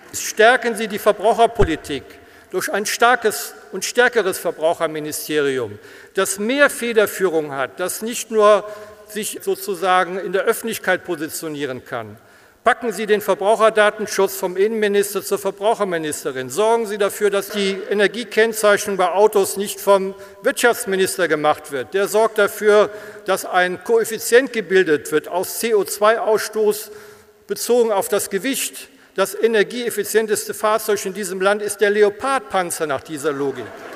Stärken Sie die Verbraucherpolitik durch ein starkes und stärkeres Verbraucherministerium, das mehr Federführung hat, das nicht nur sich sozusagen in der Öffentlichkeit positionieren kann. Packen Sie den Verbraucherdatenschutz vom Innenminister zur Verbraucherministerin. Sorgen Sie dafür, dass die Energiekennzeichnung bei Autos nicht vom Wirtschaftsminister gemacht wird. Der sorgt dafür, dass ein Koeffizient gebildet wird aus CO2-Ausstoß bezogen auf das Gewicht. Das energieeffizienteste Fahrzeug in diesem Land ist der Leopard-Panzer nach dieser Logik.